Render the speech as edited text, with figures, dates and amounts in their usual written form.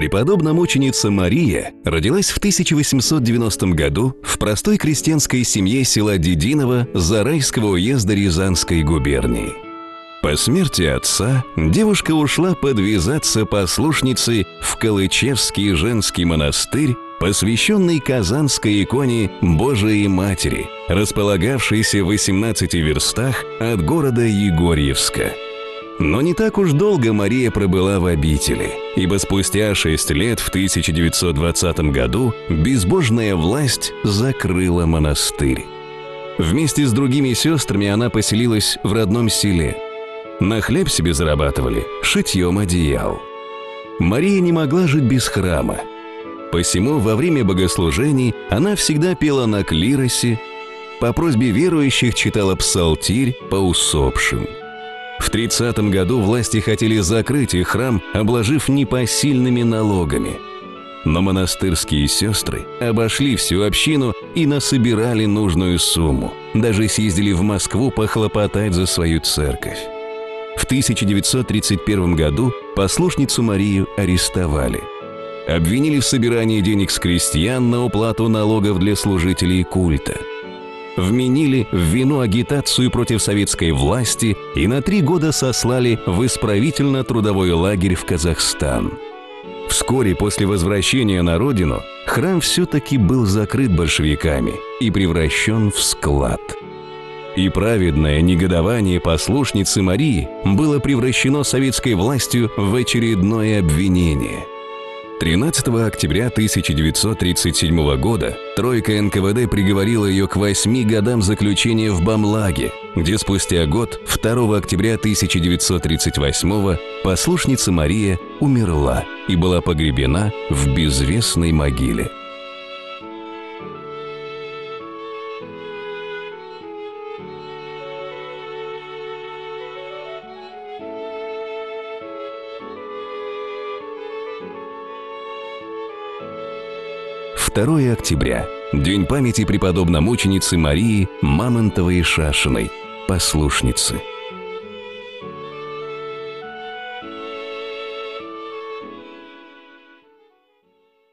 Преподобная мученица Мария родилась в 1890 году в простой крестьянской семье села Дединово Зарайского уезда Рязанской губернии. По смерти отца девушка ушла подвязаться послушницей в Калычевский женский монастырь, посвященный Казанской иконе Божией Матери, располагавшейся в 18 верстах от города Егорьевска. Но не так уж долго Мария пробыла в обители, ибо спустя 6 лет, в 1920 году, безбожная власть закрыла монастырь. Вместе с другими сестрами она поселилась в родном селе. На хлеб себе зарабатывали шитьем одеял. Мария не могла жить без храма. Посему во время богослужений она всегда пела на клиросе, по просьбе верующих читала псалтирь по усопшим. В 30 году власти хотели закрыть их храм, обложив непосильными налогами. Но монастырские сестры обошли всю общину и насобирали нужную сумму. Даже съездили в Москву похлопотать за свою церковь. В 1931 году послушницу Марию арестовали. Обвинили в собирании денег с крестьян на уплату налогов для служителей культа. Вменили в вину агитацию против советской власти и на 3 года сослали в исправительно-трудовой лагерь в Казахстан. Вскоре после возвращения на родину храм все-таки был закрыт большевиками и превращен в склад. И праведное негодование послушницы Марии было превращено советской властью в очередное обвинение. 13 октября 1937 года тройка НКВД приговорила ее к 8 годам заключения в Бамлаге, где спустя год, 2 октября 1938 послушница Мария умерла и была погребена в безвестной могиле. Второе октября – День памяти преподобной мученицы Марии Мамонтовой-Шашиной, послушницы.